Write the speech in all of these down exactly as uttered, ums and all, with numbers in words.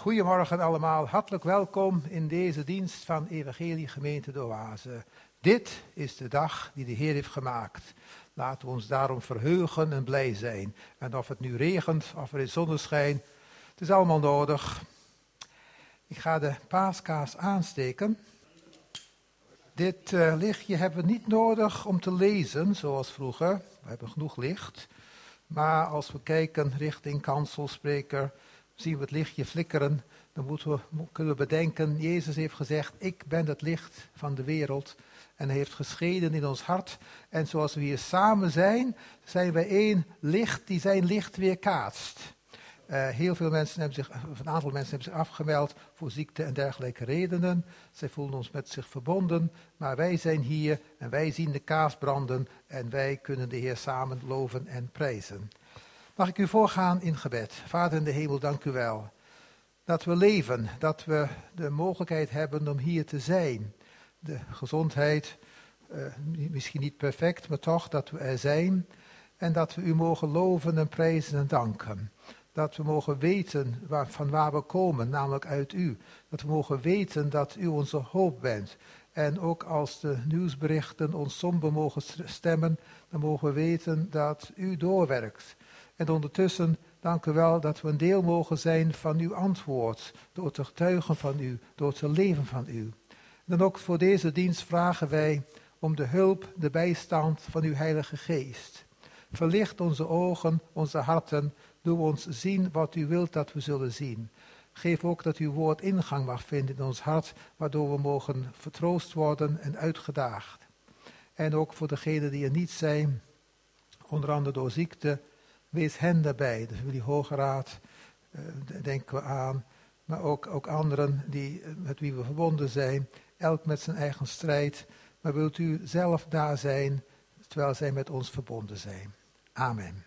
Goedemorgen allemaal, hartelijk welkom in deze dienst van Evangelie Gemeente de Oase. Dit is de dag die de Heer heeft gemaakt. Laten we ons daarom verheugen en blij zijn. En of het nu regent of er is zonneschijn, het is allemaal nodig. Ik ga de paaskaars aansteken. Dit uh, lichtje hebben we niet nodig om te lezen, zoals vroeger. We hebben genoeg licht. Maar als we kijken richting kanselspreker, zien we het lichtje flikkeren. Dan moeten we, kunnen we bedenken, Jezus heeft gezegd, ik ben het licht van de wereld. En hij heeft geschenen in ons hart. En zoals we hier samen zijn, zijn wij één licht die zijn licht weerkaatst. Uh, heel veel mensen hebben zich, of een aantal mensen hebben zich afgemeld voor ziekte en dergelijke redenen. Zij voelen ons met zich verbonden, maar wij zijn hier en wij zien de kaars branden en wij kunnen de Heer samen loven en prijzen. Mag ik u voorgaan in gebed. Vader in de hemel, dank u wel. Dat we leven, dat we de mogelijkheid hebben om hier te zijn. De gezondheid, uh, misschien niet perfect, maar toch dat we er zijn. En dat we u mogen loven en prijzen en danken. Dat we mogen weten waar, van waar we komen, namelijk uit u. Dat we mogen weten dat u onze hoop bent. En ook als de nieuwsberichten ons somber mogen stemmen, dan mogen we weten dat u doorwerkt. En ondertussen, dank u wel dat we een deel mogen zijn van uw antwoord. Door te getuigen van u, door te leven van u. En dan ook voor deze dienst vragen wij om de hulp, de bijstand van uw Heilige Geest. Verlicht onze ogen, onze harten. Doe ons zien wat u wilt dat we zullen zien. Geef ook dat uw woord ingang mag vinden in ons hart, waardoor we mogen vertroost worden en uitgedaagd. En ook voor degenen die er niet zijn, onder andere door ziekte, wees hen daarbij. De familie Hoge Raad, uh, denken we aan, maar ook, ook anderen die, met wie we verbonden zijn, elk met zijn eigen strijd. Maar wilt u zelf daar zijn, terwijl zij met ons verbonden zijn. Amen.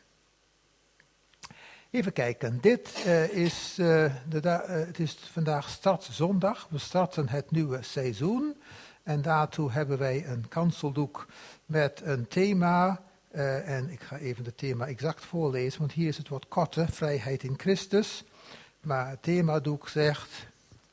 Even kijken, dit uh, is, uh, de da- uh, het is vandaag startzondag. We starten het nieuwe seizoen en daartoe hebben wij een kanseldoek met een thema. Uh, en ik ga even het thema exact voorlezen, want hier is het wat korter, vrijheid in Christus. Maar het themadoek zegt,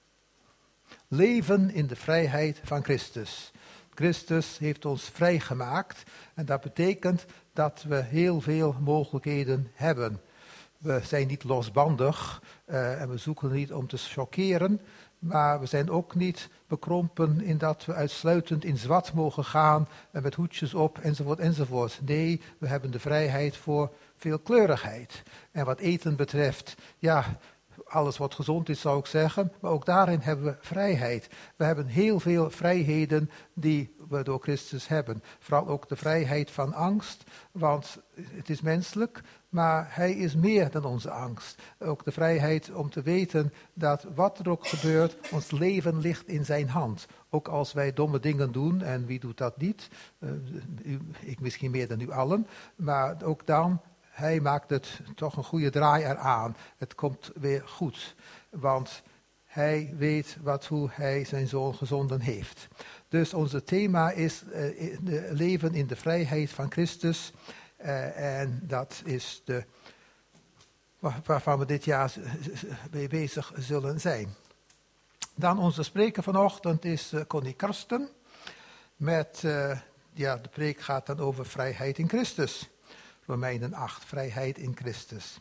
leven in de vrijheid van Christus. Christus heeft ons vrijgemaakt en dat betekent dat we heel veel mogelijkheden hebben. We zijn niet losbandig uh, en we zoeken niet om te chockeren, maar we zijn ook niet bekrompen in dat we uitsluitend in zwart mogen gaan en met hoedjes op enzovoort enzovoort. Nee, we hebben de vrijheid voor veelkleurigheid. En wat eten betreft, ja, alles wat gezond is zou ik zeggen, maar ook daarin hebben we vrijheid. We hebben heel veel vrijheden die we door Christus hebben. Vooral ook de vrijheid van angst, want het is menselijk, maar hij is meer dan onze angst. Ook de vrijheid om te weten dat wat er ook gebeurt, ons leven ligt in zijn hand. Ook als wij domme dingen doen, en wie doet dat niet? Uh, u, ik misschien meer dan u allen, maar ook dan, hij maakt het toch een goede draai eraan. Het komt weer goed, want hij weet wat, hoe hij zijn zoon gezonden heeft. Dus onze thema is uh, leven in de vrijheid van Christus. Uh, en dat is de, waar, waarvan we dit jaar mee bezig zullen zijn. Dan onze spreker vanochtend is uh, Connie Karsten. Met, uh, ja, de preek gaat dan over vrijheid in Christus. Romeinen acht, vrijheid in Christus.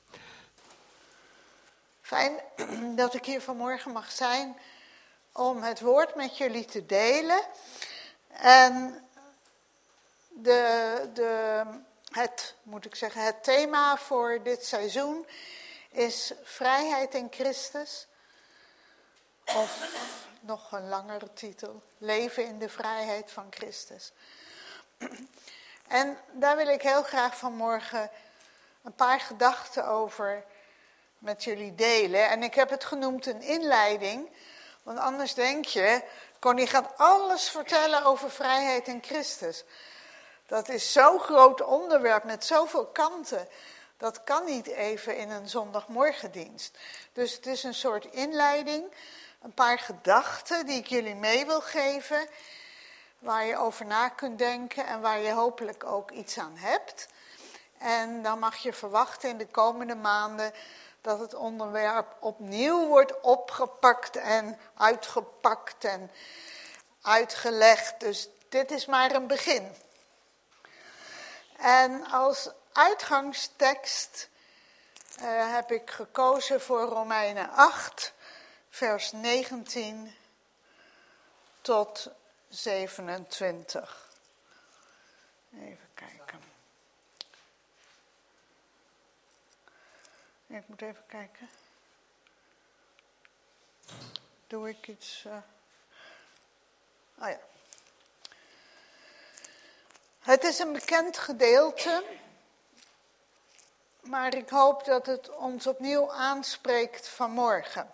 Fijn dat ik hier vanmorgen mag zijn om het woord met jullie te delen. En de, de, het, moet ik zeggen, het thema voor dit seizoen is vrijheid in Christus. Of nog een langere titel, leven in de vrijheid van Christus. En daar wil ik heel graag vanmorgen een paar gedachten over met jullie delen. En ik heb het genoemd een inleiding, want anders denk je, Connie gaat alles vertellen over vrijheid in Christus. Dat is zo'n groot onderwerp met zoveel kanten. Dat kan niet even in een zondagmorgendienst. Dus het is een soort inleiding, een paar gedachten die ik jullie mee wil geven, waar je over na kunt denken en waar je hopelijk ook iets aan hebt. En dan mag je verwachten in de komende maanden dat het onderwerp opnieuw wordt opgepakt en uitgepakt en uitgelegd. Dus dit is maar een begin. En als uitgangstekst uh, heb ik gekozen voor Romeinen acht, vers negentien tot zevenentwintig. Even kijken. Ik moet even kijken. Doe ik iets... Uh... Oh ja. Het is een bekend gedeelte, maar ik hoop dat het ons opnieuw aanspreekt vanmorgen.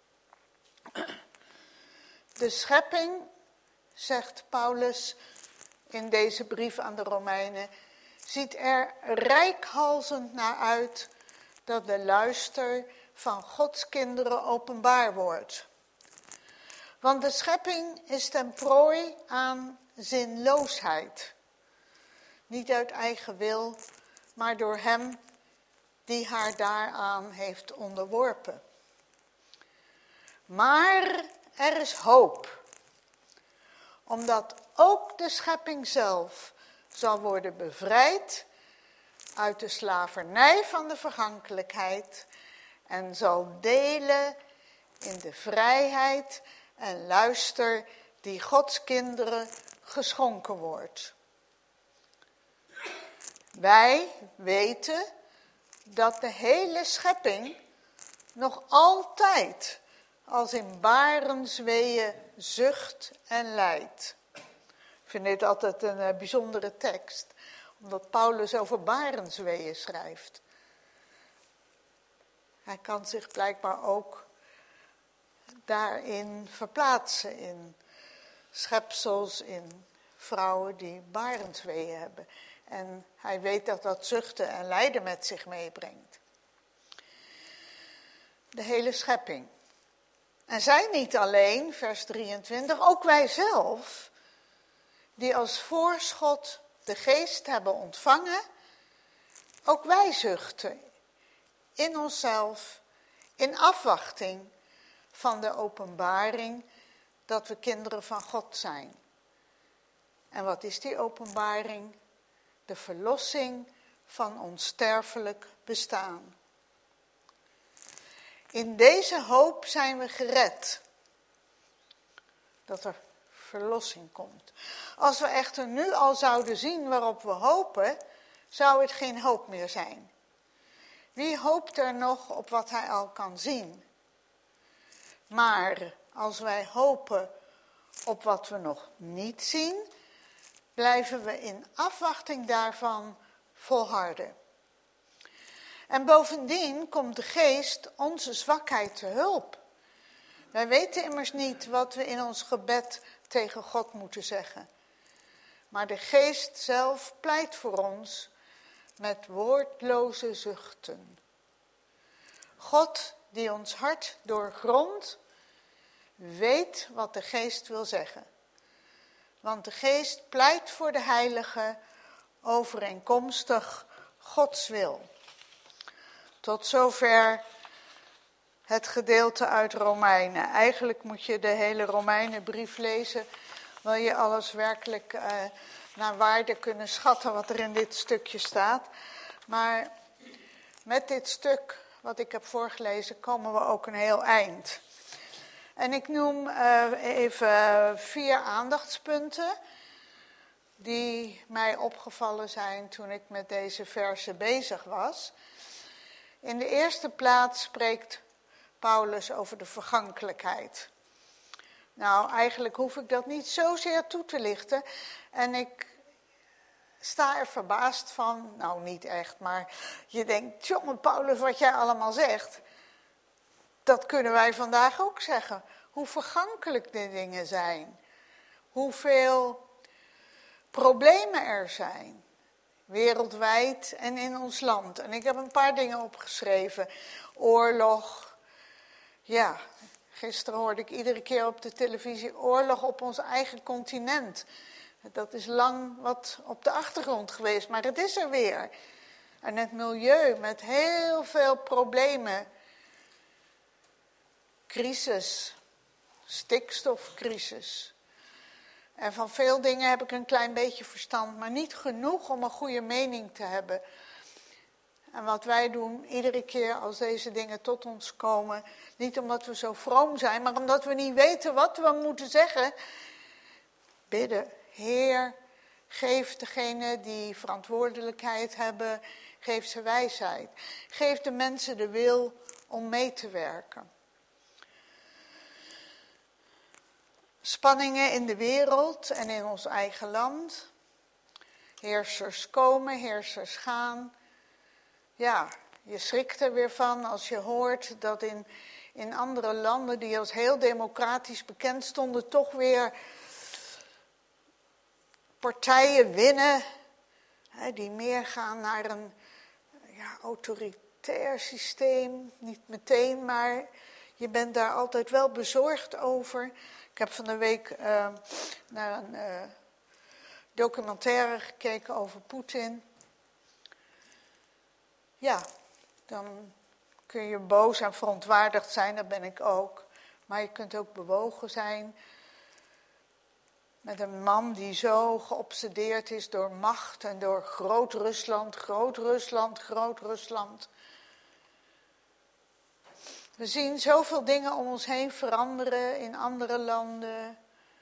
De schepping, zegt Paulus in deze brief aan de Romeinen, ziet er reikhalzend naar uit dat de luister van Gods kinderen openbaar wordt. Want de schepping is ten prooi aan zinloosheid. Niet uit eigen wil, maar door hem die haar daaraan heeft onderworpen. Maar er is hoop, omdat ook de schepping zelf zal worden bevrijd uit de slavernij van de vergankelijkheid en zal delen in de vrijheid en luister die Gods kinderen geschonken wordt. Wij weten dat de hele schepping nog altijd als in barensweeën zucht en lijdt. Ik vind dit altijd een uh, bijzondere tekst, omdat Paulus over barensweeën schrijft. Hij kan zich blijkbaar ook daarin verplaatsen, in schepsels, in vrouwen die barensweeën hebben. En hij weet dat dat zuchten en lijden met zich meebrengt. De hele schepping. En zij niet alleen, vers drieëntwintig, ook wij zelf, die als voorschot de geest hebben ontvangen, ook wij zuchten in onszelf, in afwachting van de openbaring dat we kinderen van God zijn. En wat is die openbaring? De verlossing van ons sterfelijk bestaan. In deze hoop zijn we gered. Dat er verlossing komt. Als we echter nu al zouden zien waarop we hopen, zou het geen hoop meer zijn. Wie hoopt er nog op wat hij al kan zien? Maar als wij hopen op wat we nog niet zien, blijven we in afwachting daarvan volharden. En bovendien komt de geest onze zwakheid te hulp. Wij weten immers niet wat we in ons gebed tegen God moeten zeggen. Maar de geest zelf pleit voor ons met woordloze zuchten. God, die ons hart doorgrondt, weet wat de geest wil zeggen. Want de geest pleit voor de heiligen overeenkomstig Gods wil. Tot zover het gedeelte uit Romeinen. Eigenlijk moet je de hele Romeinenbrief lezen, wil je alles werkelijk uh, naar waarde kunnen schatten wat er in dit stukje staat. Maar met dit stuk wat ik heb voorgelezen komen we ook een heel eind. En ik noem uh, even vier aandachtspunten die mij opgevallen zijn toen ik met deze versen bezig was. In de eerste plaats spreekt Paulus over de vergankelijkheid. Nou, eigenlijk hoef ik dat niet zozeer toe te lichten. En ik sta er verbaasd van, nou niet echt, maar je denkt, jongen Paulus, wat jij allemaal zegt, dat kunnen wij vandaag ook zeggen. Hoe vergankelijk de dingen zijn. Hoeveel problemen er zijn. Wereldwijd en in ons land. En ik heb een paar dingen opgeschreven. Oorlog. Ja, gisteren hoorde ik iedere keer op de televisie oorlog op ons eigen continent. Dat is lang wat op de achtergrond geweest, maar het is er weer. En het milieu met heel veel problemen crisis, stikstofcrisis. En van veel dingen heb ik een klein beetje verstand, maar niet genoeg om een goede mening te hebben. En wat wij doen, iedere keer als deze dingen tot ons komen, niet omdat we zo vroom zijn, maar omdat we niet weten wat we moeten zeggen, bidden. Heer, geef degene die verantwoordelijkheid hebben, geef ze wijsheid. Geef de mensen de wil om mee te werken. Spanningen in de wereld en in ons eigen land. Heersers komen, heersers gaan. Ja, je schrikt er weer van als je hoort dat in, in andere landen die als heel democratisch bekend stonden, toch weer partijen winnen, hè, die meer gaan naar een ja, autoritair systeem. Niet meteen, maar je bent daar altijd wel bezorgd over. Ik heb van de week uh, naar een uh, documentaire gekeken over Poetin. Ja, dan kun je boos en verontwaardigd zijn, dat ben ik ook. Maar je kunt ook bewogen zijn met een man die zo geobsedeerd is door macht en door Groot-Rusland, Groot-Rusland, Groot-Rusland. We zien zoveel dingen om ons heen veranderen in andere landen,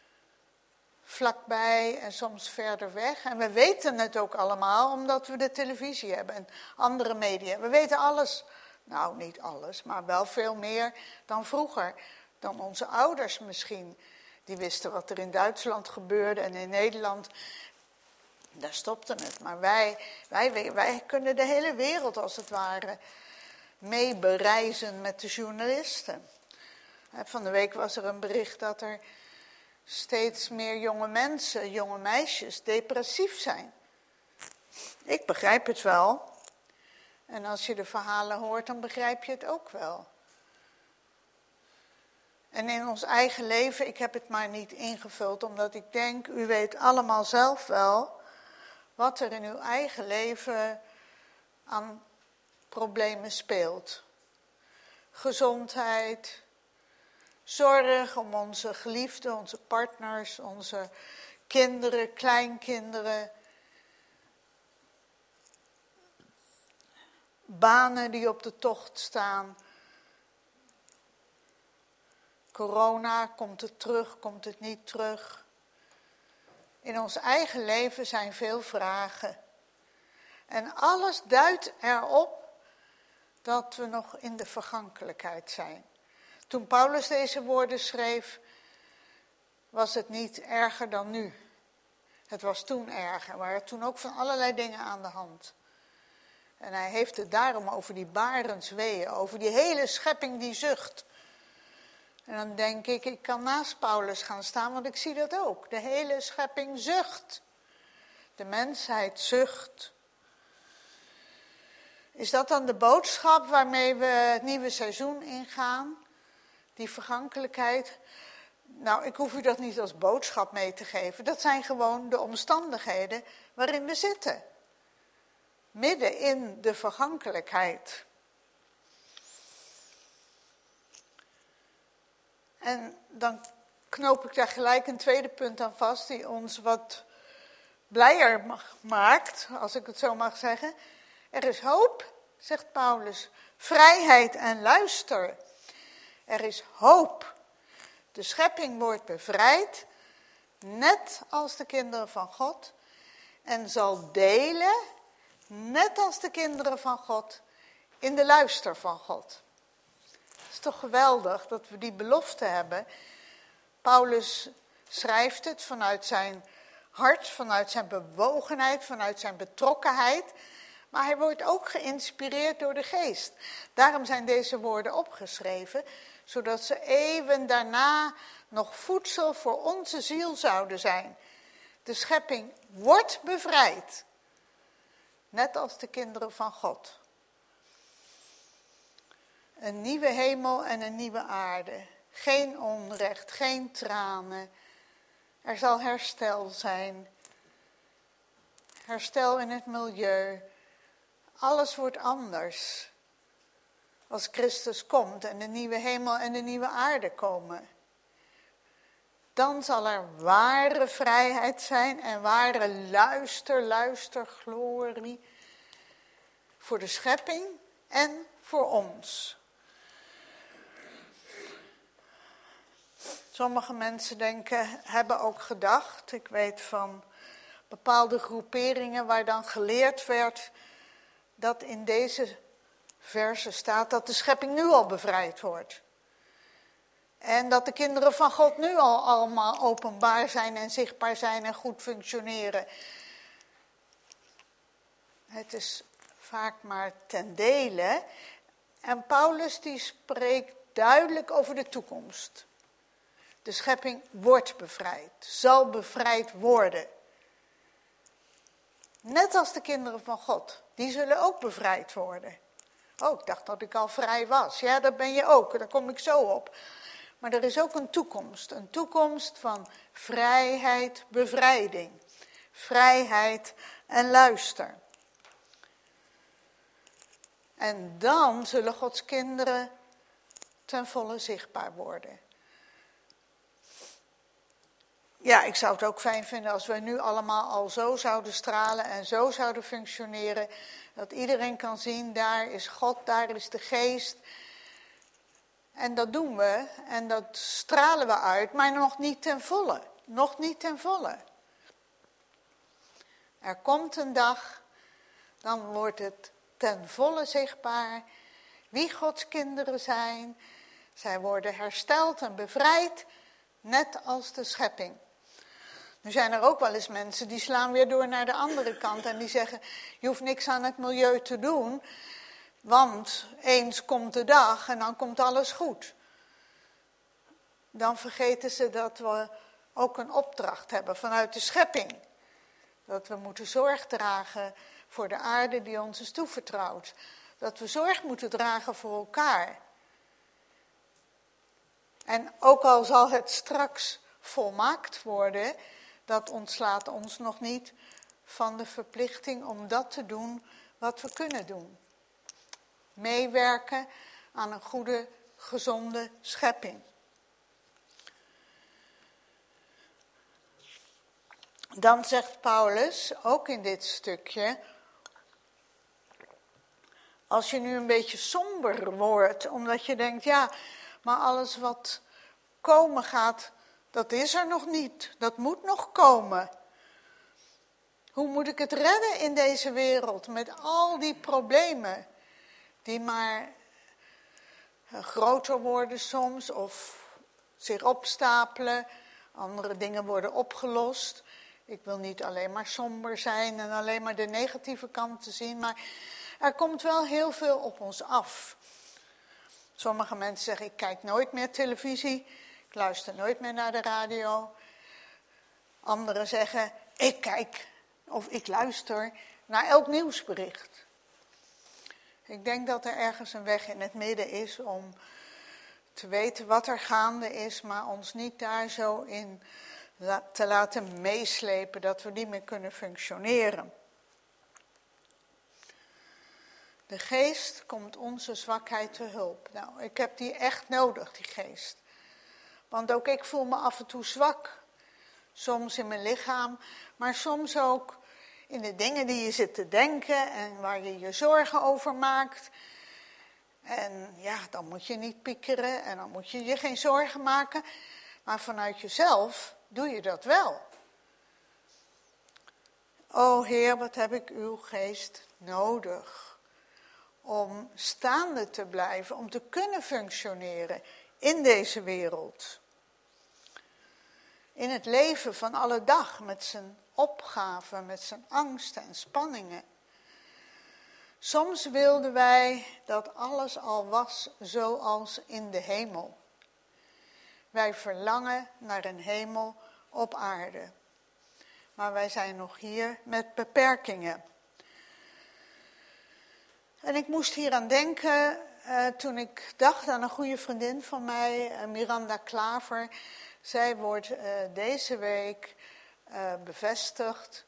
vlakbij en soms verder weg. En we weten het ook allemaal omdat we de televisie hebben en andere media. We weten alles, nou niet alles, maar wel veel meer dan vroeger, dan onze ouders misschien. Die wisten wat er in Duitsland gebeurde en in Nederland, daar stopte het. Maar wij, wij, wij kunnen de hele wereld als het ware mee bereizen met de journalisten. Van de week was er een bericht dat er steeds meer jonge mensen, jonge meisjes, depressief zijn. Ik begrijp het wel. En als je de verhalen hoort, dan begrijp je het ook wel. En in ons eigen leven, ik heb het maar niet ingevuld, omdat ik denk, u weet allemaal zelf wel wat er in uw eigen leven aan problemen speelt. Gezondheid, zorg om onze geliefden, onze partners, onze kinderen, kleinkinderen. Banen die op de tocht staan. Corona, komt het terug, komt het niet terug? In ons eigen leven zijn veel vragen. En alles duidt erop dat we nog in de vergankelijkheid zijn. Toen Paulus deze woorden schreef, was het niet erger dan nu. Het was toen erger, er waren toen ook van allerlei dingen aan de hand. En hij heeft het daarom over die barensweeën, over die hele schepping die zucht. En dan denk ik, ik kan naast Paulus gaan staan, want ik zie dat ook. De hele schepping zucht. De mensheid zucht. Is dat dan de boodschap waarmee we het nieuwe seizoen ingaan? Die vergankelijkheid? Nou, ik hoef u dat niet als boodschap mee te geven. Dat zijn gewoon de omstandigheden waarin we zitten. Midden in de vergankelijkheid. En dan knoop ik daar gelijk een tweede punt aan vast, die ons wat blijer maakt, als ik het zo mag zeggen. Er is hoop, zegt Paulus, vrijheid en luister. Er is hoop. De schepping wordt bevrijd, net als de kinderen van God, en zal delen, net als de kinderen van God, in de luister van God. Het is toch geweldig dat we die belofte hebben. Paulus schrijft het vanuit zijn hart, vanuit zijn bewogenheid, vanuit zijn betrokkenheid. Maar hij wordt ook geïnspireerd door de geest. Daarom zijn deze woorden opgeschreven, zodat ze eeuwen daarna nog voedsel voor onze ziel zouden zijn. De schepping wordt bevrijd, net als de kinderen van God. Een nieuwe hemel en een nieuwe aarde. Geen onrecht, geen tranen. Er zal herstel zijn. Herstel in het milieu. Alles wordt anders. als Christus komt en de nieuwe hemel en de nieuwe aarde komen. Dan zal er ware vrijheid zijn en ware luister, luister, glorie voor de schepping en voor ons. Sommige mensen denken, hebben ook gedacht, ik weet van bepaalde groeperingen waar dan geleerd werd dat in deze verse staat dat de schepping nu al bevrijd wordt. En dat de kinderen van God nu al allemaal openbaar zijn en zichtbaar zijn en goed functioneren. Het is vaak maar ten dele. En Paulus die spreekt duidelijk over de toekomst. De schepping wordt bevrijd, zal bevrijd worden. Net als de kinderen van God, die zullen ook bevrijd worden. Oh, ik dacht dat ik al vrij was. Ja, dat ben je ook, daar kom ik zo op. Maar er is ook een toekomst, een toekomst van vrijheid, bevrijding. Vrijheid en luister. En dan zullen Gods kinderen ten volle zichtbaar worden. Ja, ik zou het ook fijn vinden als wij nu allemaal al zo zouden stralen en zo zouden functioneren. Dat iedereen kan zien, daar is God, daar is de geest. En dat doen we en dat stralen we uit, maar nog niet ten volle. Nog niet ten volle. Er komt een dag, dan wordt het ten volle zichtbaar wie Gods kinderen zijn. Zij worden hersteld en bevrijd, net als de schepping. Nu zijn er ook wel eens mensen die slaan weer door naar de andere kant en die zeggen, je hoeft niks aan het milieu te doen, want eens komt de dag en dan komt alles goed. Dan vergeten ze dat we ook een opdracht hebben vanuit de schepping. Dat we moeten zorg dragen voor de aarde die ons is toevertrouwd. Dat we zorg moeten dragen voor elkaar. En ook al zal het straks volmaakt worden, dat ontslaat ons nog niet van de verplichting om dat te doen wat we kunnen doen. Meewerken aan een goede, gezonde schepping. Dan zegt Paulus, ook in dit stukje, als je nu een beetje somber wordt, omdat je denkt, ja, maar alles wat komen gaat, dat is er nog niet, dat moet nog komen. Hoe moet ik het redden in deze wereld met al die problemen die maar groter worden soms of zich opstapelen, andere dingen worden opgelost. Ik wil niet alleen maar somber zijn en alleen maar de negatieve kanten zien, maar er komt wel heel veel op ons af. Sommige mensen zeggen, ik kijk nooit meer televisie, ik luister nooit meer naar de radio. Anderen zeggen, ik kijk of ik luister naar elk nieuwsbericht. Ik denk dat er ergens een weg in het midden is om te weten wat er gaande is, maar ons niet daar zo in te laten meeslepen dat we niet meer kunnen functioneren. De geest komt onze zwakheid te hulp. Nou, ik heb die echt nodig, die geest. Want ook ik voel me af en toe zwak. Soms in mijn lichaam, maar soms ook in de dingen die je zit te denken en waar je je zorgen over maakt. En ja, dan moet je niet piekeren en dan moet je je geen zorgen maken. Maar vanuit jezelf doe je dat wel. O Heer, wat heb ik uw geest nodig om staande te blijven, om te kunnen functioneren in deze wereld. In het leven van alle dag met zijn opgaven, met zijn angsten en spanningen. Soms wilden wij dat alles al was zoals in de hemel. Wij verlangen naar een hemel op aarde. Maar wij zijn nog hier met beperkingen. En ik moest hier aan denken uh, toen ik dacht aan een goede vriendin van mij, uh, Miranda Klaver. Zij wordt uh, deze week uh, bevestigd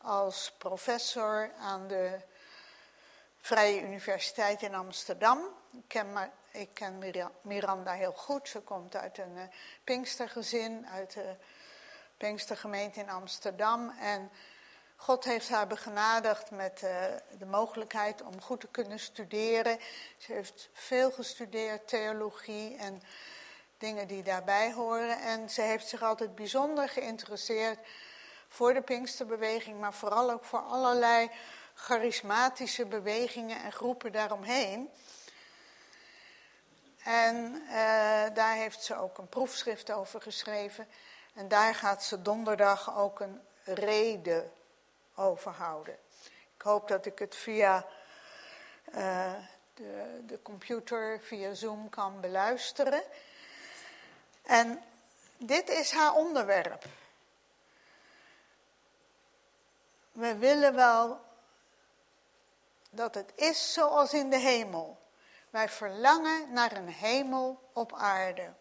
als professor aan de Vrije Universiteit in Amsterdam. Ik ken, Ma- ik ken Mira- Miranda heel goed. Ze komt uit een uh, Pinkstergezin, uit de Pinkstergemeente in Amsterdam. En God heeft haar begenadigd met uh, de mogelijkheid om goed te kunnen studeren. Ze heeft veel gestudeerd, theologie en dingen die daarbij horen. En ze heeft zich altijd bijzonder geïnteresseerd voor de Pinksterbeweging, maar vooral ook voor allerlei charismatische bewegingen en groepen daaromheen. En uh, daar heeft ze ook een proefschrift over geschreven. En daar gaat ze donderdag ook een reden over houden. Ik hoop dat ik het via uh, de, de computer, via Zoom kan beluisteren. En dit is haar onderwerp. We willen wel dat het is zoals in de hemel. Wij verlangen naar een hemel op aarde.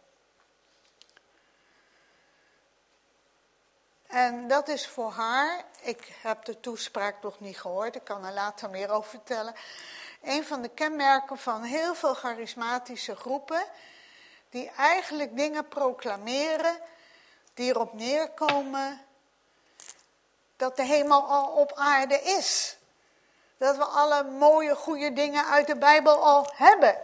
En dat is voor haar, ik heb de toespraak nog niet gehoord, ik kan er later meer over vertellen. Een van de kenmerken van heel veel charismatische groepen, die eigenlijk dingen proclameren, die erop neerkomen dat de hemel al op aarde is. Dat we alle mooie, goede dingen uit de Bijbel al hebben.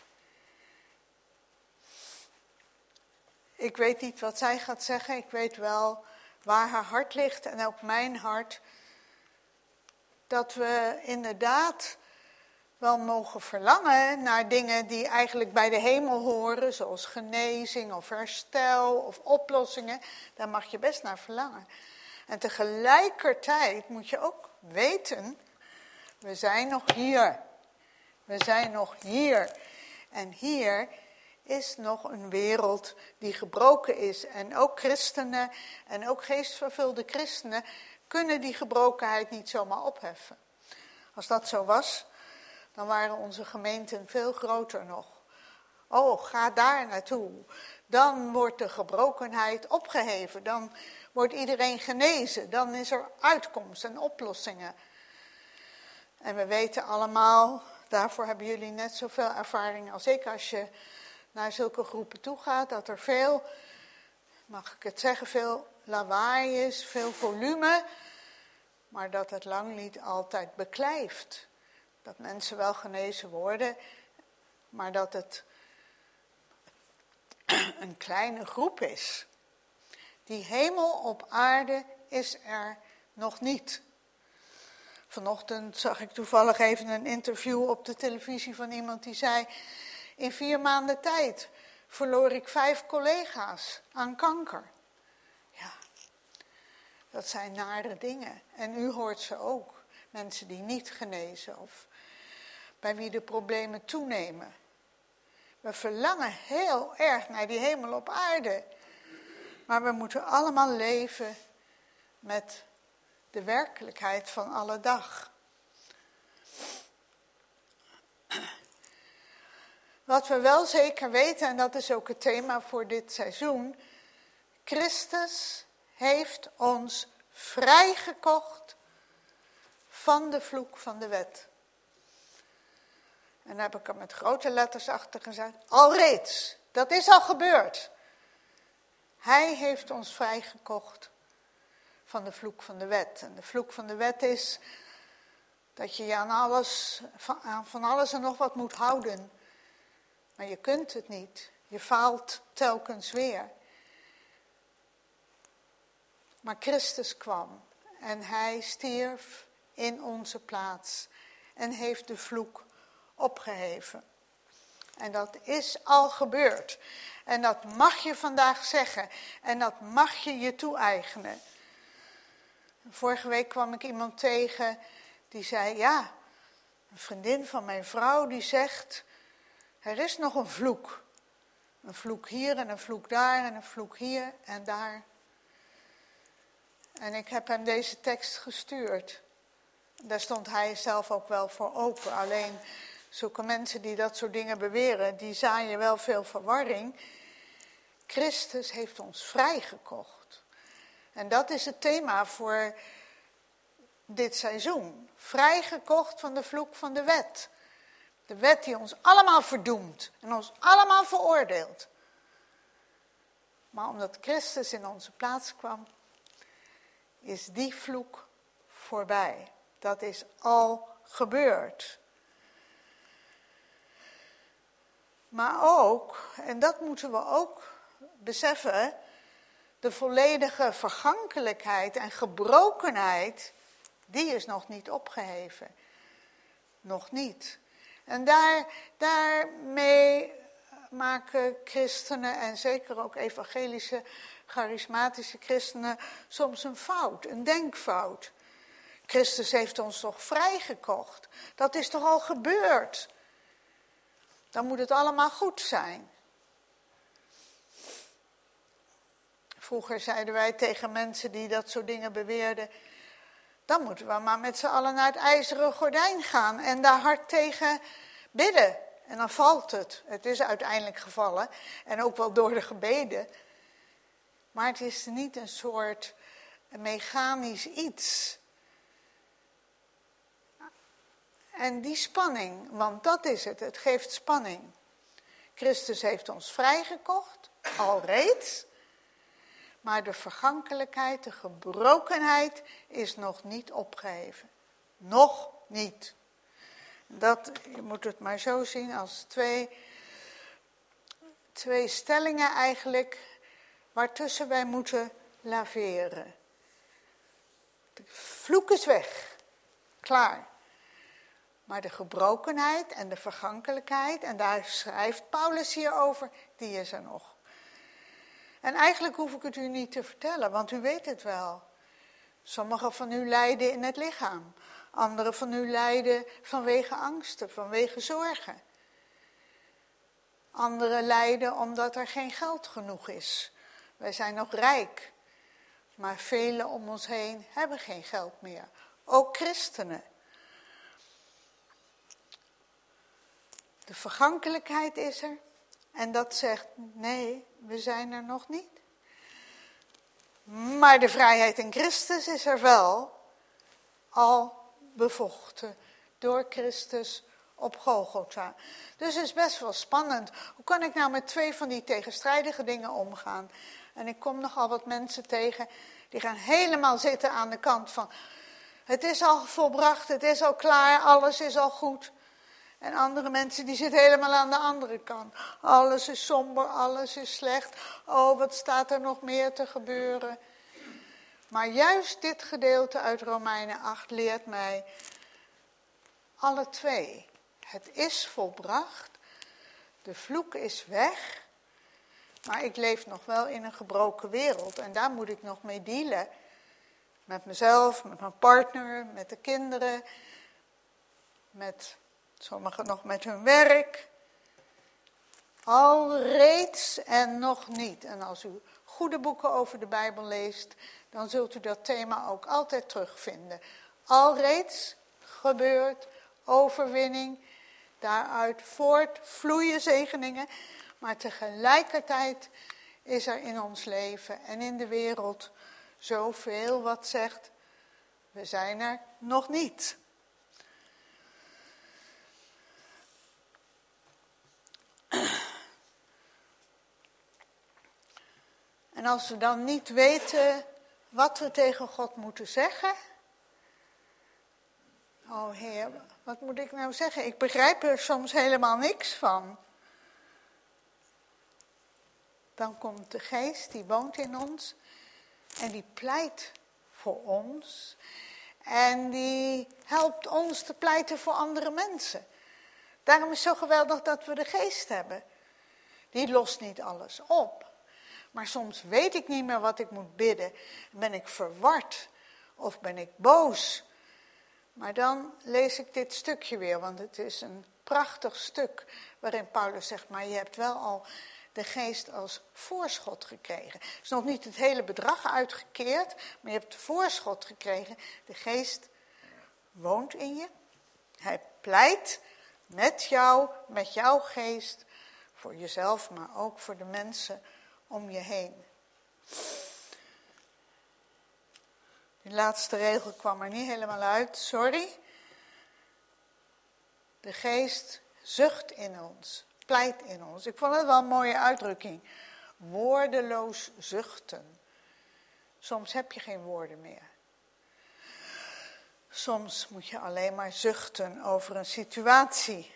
Ik weet niet wat zij gaat zeggen, ik weet wel waar haar hart ligt en ook mijn hart. Dat we inderdaad wel mogen verlangen naar dingen die eigenlijk bij de hemel horen, zoals genezing of herstel of oplossingen. Daar mag je best naar verlangen. En tegelijkertijd moet je ook weten, we zijn nog hier. We zijn nog hier. En hier is nog een wereld die gebroken is. En ook christenen en ook geestvervulde christenen kunnen die gebrokenheid niet zomaar opheffen. Als dat zo was, dan waren onze gemeenten veel groter nog. Oh, ga daar naartoe. Dan wordt de gebrokenheid opgeheven. Dan wordt iedereen genezen. Dan is er uitkomst en oplossingen. En we weten allemaal, daarvoor hebben jullie net zoveel ervaring als ik, als je naar zulke groepen toe gaat, dat er veel, mag ik het zeggen, veel lawaai is, veel volume, maar dat het lang niet altijd beklijft. Dat mensen wel genezen worden, maar dat het een kleine groep is. Die hemel op aarde is er nog niet. Vanochtend zag ik toevallig even een interview op de televisie van iemand die zei, in vier maanden tijd verloor ik vijf collega's aan kanker. Ja, dat zijn nare dingen. En u hoort ze ook. Mensen die niet genezen of bij wie de problemen toenemen. We verlangen heel erg naar die hemel op aarde. Maar we moeten allemaal leven met de werkelijkheid van alle dag. Wat we wel zeker weten, en dat is ook het thema voor dit seizoen, Christus heeft ons vrijgekocht van de vloek van de wet. En daar heb ik er met grote letters achter gezet. Alreeds, dat is al gebeurd. Hij heeft ons vrijgekocht van de vloek van de wet. En de vloek van de wet is dat je je aan alles, van, van alles en nog wat moet houden. Maar je kunt het niet. Je faalt telkens weer. Maar Christus kwam en hij stierf in onze plaats en heeft de vloek opgeheven. En dat is al gebeurd. En dat mag je vandaag zeggen. En dat mag je je toe-eigenen. Vorige week kwam ik iemand tegen die zei, ja, een vriendin van mijn vrouw die zegt, er is nog een vloek. Een vloek hier en een vloek daar en een vloek hier en daar. En ik heb hem deze tekst gestuurd. Daar stond hij zelf ook wel voor open. Alleen zulke mensen die dat soort dingen beweren, die zaaien wel veel verwarring. Christus heeft ons vrijgekocht. En dat is het thema voor dit seizoen. Vrijgekocht van de vloek van de wet. De wet die ons allemaal verdoemt en ons allemaal veroordeelt. Maar omdat Christus in onze plaats kwam, is die vloek voorbij. Dat is al gebeurd. Maar ook, en dat moeten we ook beseffen, de volledige vergankelijkheid en gebrokenheid, die is nog niet opgeheven. Nog niet. En daar, daarmee maken christenen, en zeker ook evangelische, charismatische christenen, soms een fout, een denkfout. Christus heeft ons toch vrijgekocht? Dat is toch al gebeurd? Dan moet het allemaal goed zijn. Vroeger zeiden wij tegen mensen die dat soort dingen beweerden, dan moeten we maar met z'n allen naar het ijzeren gordijn gaan en daar hard tegen bidden. En dan valt het. Het is uiteindelijk gevallen en ook wel door de gebeden. Maar het is niet een soort mechanisch iets. En die spanning, want dat is het, het geeft spanning. Christus heeft ons vrijgekocht, alreeds. Maar de vergankelijkheid, de gebrokenheid is nog niet opgeheven. Nog niet. Dat, je moet het maar zo zien als twee, twee stellingen eigenlijk, waartussen wij moeten laveren. De vloek is weg. Klaar. Maar de gebrokenheid en de vergankelijkheid, en daar schrijft Paulus hier over, die is er nog. En eigenlijk hoef ik het u niet te vertellen, want u weet het wel. Sommigen van u lijden in het lichaam. Anderen van u lijden vanwege angsten, vanwege zorgen. Anderen lijden omdat er geen geld genoeg is. Wij zijn nog rijk, maar velen om ons heen hebben geen geld meer. Ook christenen. De vergankelijkheid is er. En dat zegt, nee, we zijn er nog niet. Maar de vrijheid in Christus is er wel. Al bevochten door Christus op Golgotha. Dus het is best wel spannend. Hoe kan ik nou met twee van die tegenstrijdige dingen omgaan? En ik kom nogal wat mensen tegen, die gaan helemaal zitten aan de kant van, het is al volbracht, het is al klaar, alles is al goed. En andere mensen die zitten helemaal aan de andere kant. Alles is somber, alles is slecht. Oh, wat staat er nog meer te gebeuren? Maar juist dit gedeelte uit Romeinen acht leert mij alle twee. Het is volbracht. De vloek is weg. Maar ik leef nog wel in een gebroken wereld. En daar moet ik nog mee dealen. Met mezelf, met mijn partner, met de kinderen. Met sommigen nog met hun werk. Alreeds en nog niet. En als u goede boeken over de Bijbel leest, dan zult u dat thema ook altijd terugvinden. Alreeds gebeurt overwinning. Daaruit voortvloeien zegeningen. Maar tegelijkertijd is er in ons leven en in de wereld zoveel wat zegt, we zijn er nog niet. En als we dan niet weten wat we tegen God moeten zeggen. Oh Heer, wat moet ik nou zeggen? Ik begrijp er soms helemaal niks van. Dan komt de Geest, die woont in ons. En die pleit voor ons. En die helpt ons te pleiten voor andere mensen. Daarom is het zo geweldig dat we de Geest hebben. Die lost niet alles op. Maar soms weet ik niet meer wat ik moet bidden. Ben ik verward of ben ik boos? Maar dan lees ik dit stukje weer, want het is een prachtig stuk waarin Paulus zegt, maar je hebt wel al de Geest als voorschot gekregen. Het is nog niet het hele bedrag uitgekeerd, maar je hebt voorschot gekregen. De Geest woont in je. Hij pleit met jou, met jouw geest, voor jezelf, maar ook voor de mensen om je heen. Die laatste regel kwam er niet helemaal uit, sorry. De Geest zucht in ons, pleit in ons. Ik vond het wel een mooie uitdrukking. Woordeloos zuchten. Soms heb je geen woorden meer. Soms moet je alleen maar zuchten over een situatie.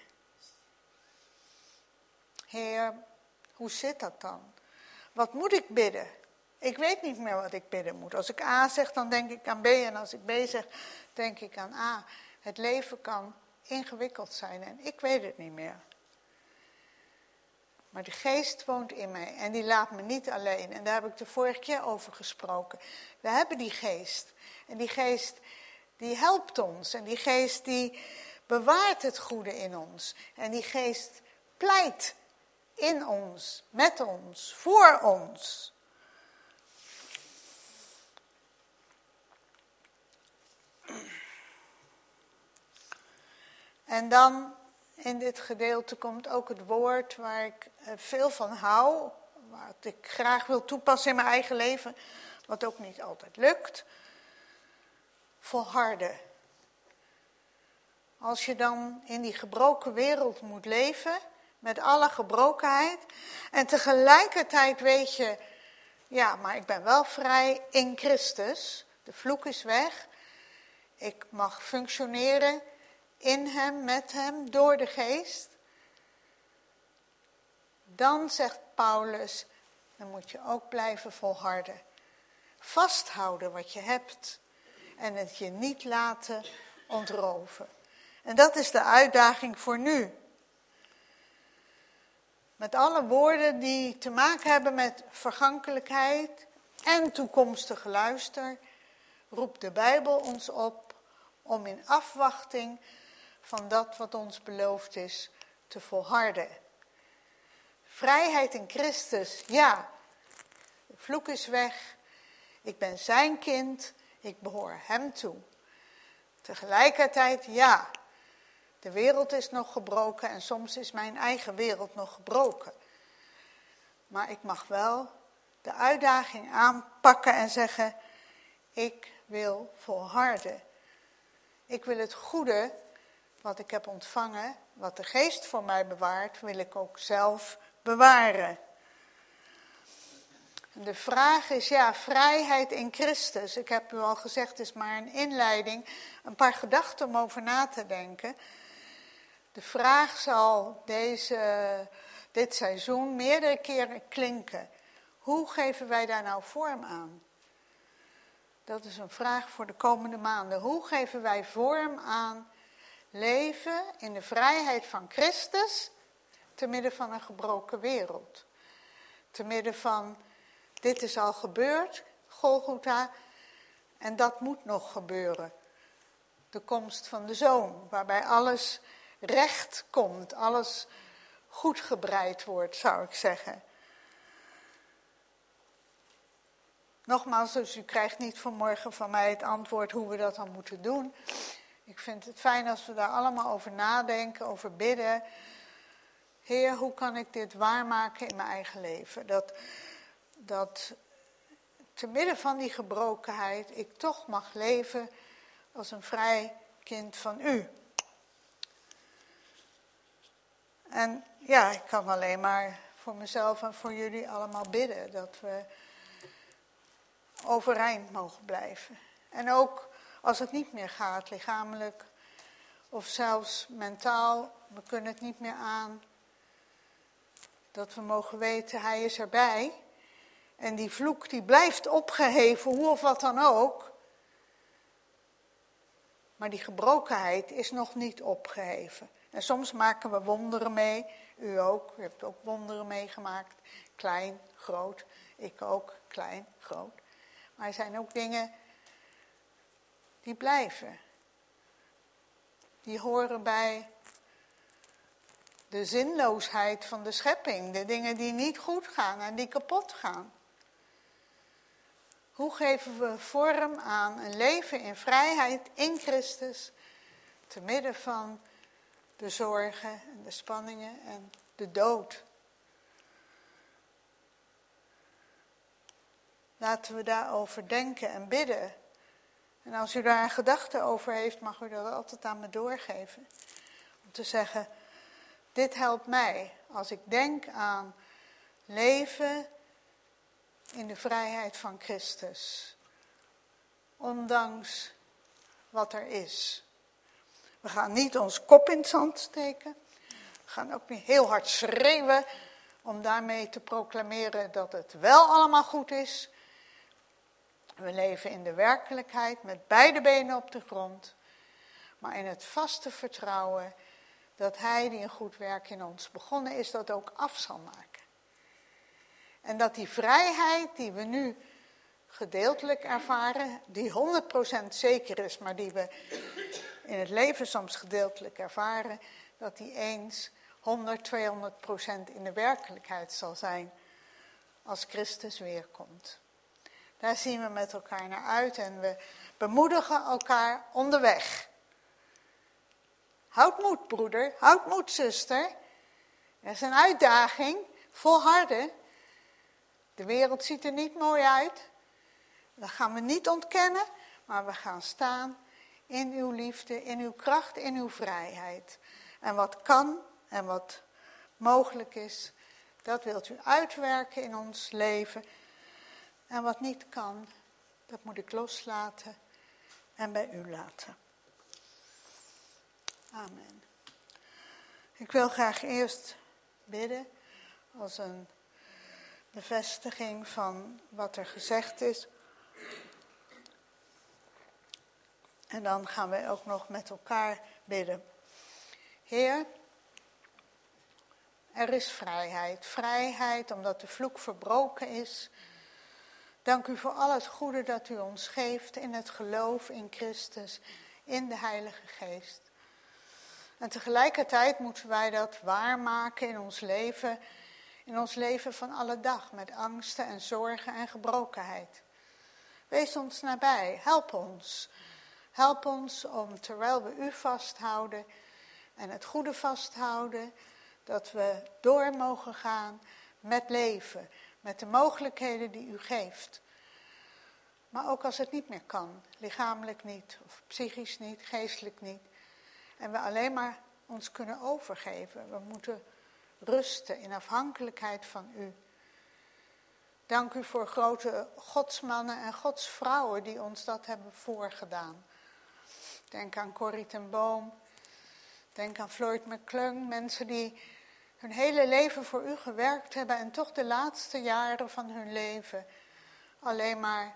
Heer, hoe zit dat dan? Wat moet ik bidden? Ik weet niet meer wat ik bidden moet. Als ik A zeg, dan denk ik aan B. En als ik B zeg, denk ik aan A. Het leven kan ingewikkeld zijn en ik weet het niet meer. Maar de geest woont in mij en die laat me niet alleen. En daar heb ik de vorige keer over gesproken. We hebben die geest. En die geest die helpt ons. En die geest die bewaart het goede in ons. En die geest pleit in ons, met ons, voor ons. En dan in dit gedeelte komt ook het woord waar ik veel van hou, wat ik graag wil toepassen in mijn eigen leven, wat ook niet altijd lukt. Volharden. Als je dan in die gebroken wereld moet leven, met alle gebrokenheid, en tegelijkertijd weet je, ja, maar ik ben wel vrij in Christus, de vloek is weg, ik mag functioneren in hem, met hem, door de geest. Dan zegt Paulus, dan moet je ook blijven volharden. Vasthouden wat je hebt en het je niet laten ontroven. En dat is de uitdaging voor nu. Met alle woorden die te maken hebben met vergankelijkheid en toekomstige luister, roept de Bijbel ons op om in afwachting van dat wat ons beloofd is te volharden. Vrijheid in Christus, ja, de vloek is weg, ik ben zijn kind, ik behoor hem toe. Tegelijkertijd, ja, de wereld is nog gebroken en soms is mijn eigen wereld nog gebroken. Maar ik mag wel de uitdaging aanpakken en zeggen, ik wil volharden. Ik wil het goede wat ik heb ontvangen, wat de geest voor mij bewaart, wil ik ook zelf bewaren. En de vraag is, ja, vrijheid in Christus. Ik heb u al gezegd, het is maar een inleiding, een paar gedachten om over na te denken. De vraag zal deze, dit seizoen meerdere keren klinken. Hoe geven wij daar nou vorm aan? Dat is een vraag voor de komende maanden. Hoe geven wij vorm aan leven in de vrijheid van Christus, te midden van een gebroken wereld? Te midden van, dit is al gebeurd, Golgotha, en dat moet nog gebeuren. De komst van de Zoon, waarbij alles recht komt, alles goed gebreid wordt, zou ik zeggen. Nogmaals, dus u krijgt niet vanmorgen van mij het antwoord hoe we dat dan moeten doen. Ik vind het fijn als we daar allemaal over nadenken, over bidden. Heer, hoe kan ik dit waarmaken in mijn eigen leven? Dat, dat te midden van die gebrokenheid ik toch mag leven als een vrij kind van u. En ja, ik kan alleen maar voor mezelf en voor jullie allemaal bidden dat we overeind mogen blijven. En ook als het niet meer gaat, lichamelijk of zelfs mentaal, we kunnen het niet meer aan. Dat we mogen weten, hij is erbij. En die vloek die blijft opgeheven, hoe of wat dan ook. Maar die gebrokenheid is nog niet opgeheven. En soms maken we wonderen mee, u ook, u hebt ook wonderen meegemaakt. Klein, groot, ik ook, klein, groot. Maar er zijn ook dingen die blijven. Die horen bij de zinloosheid van de schepping. De dingen die niet goed gaan en die kapot gaan. Hoe geven we vorm aan een leven in vrijheid in Christus, te midden van de zorgen en de spanningen en de dood? Laten we daarover denken en bidden. En als u daar een gedachte over heeft, mag u dat altijd aan me doorgeven. Om te zeggen, Dit helpt mij als ik denk aan leven in de vrijheid van Christus. Ondanks wat er is. We gaan niet ons kop in het zand steken. We gaan ook niet heel hard schreeuwen om daarmee te proclameren dat het wel allemaal goed is. We leven in de werkelijkheid met beide benen op de grond. Maar in het vaste vertrouwen dat Hij die een goed werk in ons begonnen is, dat ook af zal maken. En dat die vrijheid die we nu gedeeltelijk ervaren, die honderd procent zeker is, maar die we in het leven soms gedeeltelijk ervaren, dat die eens honderd, tweehonderd procent in de werkelijkheid zal zijn als Christus weerkomt. Daar zien we met elkaar naar uit en we bemoedigen elkaar onderweg. Houd moed, broeder, houd moed, zuster. Er is een uitdaging, volharden. De wereld ziet er niet mooi uit. Dat gaan we niet ontkennen, maar we gaan staan in uw liefde, in uw kracht, in uw vrijheid. En wat kan en wat mogelijk is, dat wilt u uitwerken in ons leven. En wat niet kan, dat moet ik loslaten en bij u laten. Amen. Ik wil graag eerst bidden als een bevestiging van wat er gezegd is. En dan gaan we ook nog met elkaar bidden. Heer, er is vrijheid. Vrijheid omdat de vloek verbroken is. Dank u voor al het goede dat u ons geeft in het geloof in Christus, in de Heilige Geest. En tegelijkertijd moeten wij dat waarmaken in ons leven, in ons leven van alle dag, met angsten en zorgen en gebrokenheid. Wees ons nabij, help ons. Help ons om, terwijl we u vasthouden en het goede vasthouden, dat we door mogen gaan met leven, met de mogelijkheden die u geeft. Maar ook als het niet meer kan, lichamelijk niet, of psychisch niet, geestelijk niet. En we alleen maar ons kunnen overgeven. We moeten rusten in afhankelijkheid van u. Dank u voor grote godsmannen en godsvrouwen die ons dat hebben voorgedaan. Denk aan Corrie ten Boom. Denk aan Floyd McClung. Mensen die hun hele leven voor u gewerkt hebben en toch de laatste jaren van hun leven alleen maar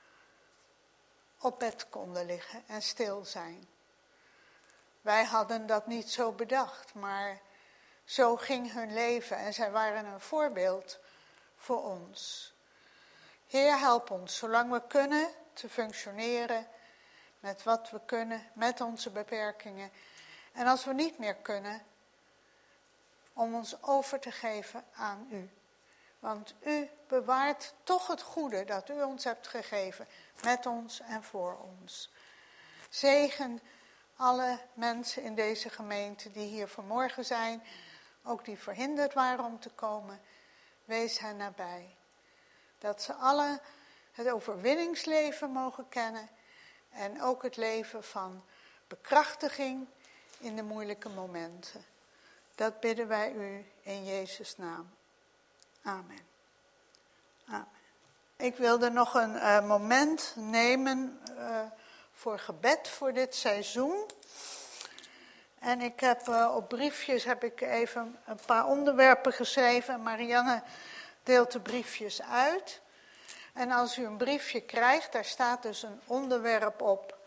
op bed konden liggen en stil zijn. Wij hadden dat niet zo bedacht, maar zo ging hun leven en zij waren een voorbeeld voor ons. Heer, help ons, zolang we kunnen, te functioneren met wat we kunnen, met onze beperkingen. En als we niet meer kunnen, om ons over te geven aan u. Want u bewaart toch het goede dat u ons hebt gegeven, met ons en voor ons. Zegen alle mensen in deze gemeente die hier vanmorgen zijn, ook die verhinderd waren om te komen. Wees hen nabij. Dat ze alle het overwinningsleven mogen kennen en ook het leven van bekrachtiging in de moeilijke momenten. Dat bidden wij u in Jezus' naam. Amen. Amen. Ik wilde nog een uh, moment nemen uh, voor gebed voor dit seizoen. En ik heb uh, op briefjes heb ik even een paar onderwerpen geschreven. Marianne deelt de briefjes uit. En als u een briefje krijgt, daar staat dus een onderwerp op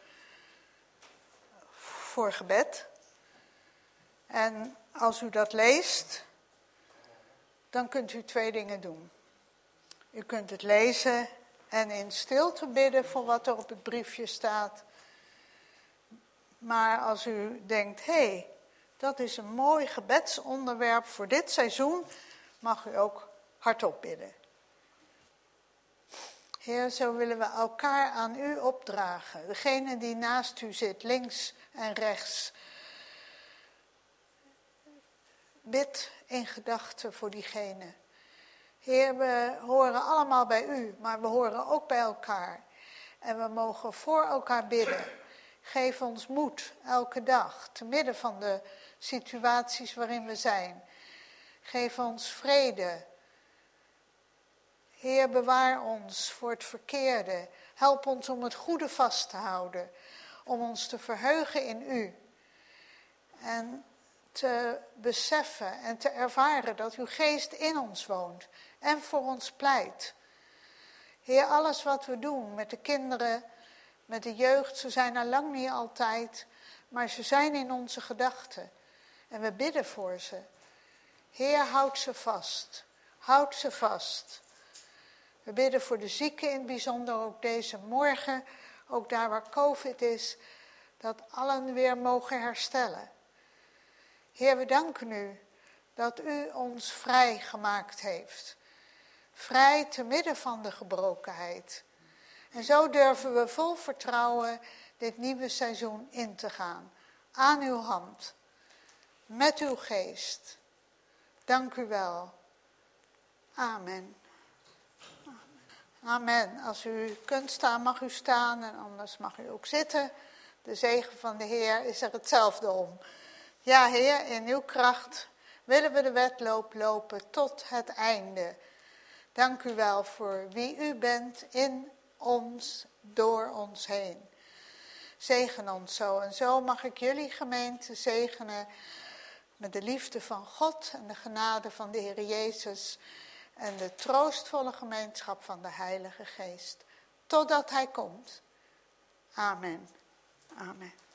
voor gebed. En als u dat leest, dan kunt u twee dingen doen. U kunt het lezen en in stilte bidden voor wat er op het briefje staat. Maar als u denkt, hé, hey, dat is een mooi gebedsonderwerp voor dit seizoen, mag u ook hardop bidden. Heer, zo willen we elkaar aan u opdragen. Degene die naast u zit, links en rechts. Bid in gedachten voor diegene. Heer, we horen allemaal bij u, maar we horen ook bij elkaar. En we mogen voor elkaar bidden. Geef ons moed elke dag, te midden van de situaties waarin we zijn. Geef ons vrede. Heer, bewaar ons voor het verkeerde. Help ons om het goede vast te houden. Om ons te verheugen in u. En te beseffen en te ervaren dat uw geest in ons woont. En voor ons pleit. Heer, alles wat we doen met de kinderen, met de jeugd, ze zijn er lang niet altijd, maar ze zijn in onze gedachten. En we bidden voor ze. Heer, houd ze vast. Houd ze vast. We bidden voor de zieken in het bijzonder, ook deze morgen, ook daar waar COVID is, dat allen weer mogen herstellen. Heer, we danken u dat u ons vrij gemaakt heeft. Vrij te midden van de gebrokenheid. En zo durven we vol vertrouwen dit nieuwe seizoen in te gaan. Aan uw hand. Met uw geest. Dank u wel. Amen. Amen. Als u kunt staan, mag u staan en anders mag u ook zitten. De zegen van de Heer is er hetzelfde om. Ja, Heer, in uw kracht willen we de wedloop lopen tot het einde. Dank u wel voor wie u bent in ons, door ons heen. Zegen ons zo. En zo mag ik jullie gemeente zegenen met de liefde van God en de genade van de Heer Jezus en de troostvolle gemeenschap van de Heilige Geest. Totdat Hij komt. Amen. Amen.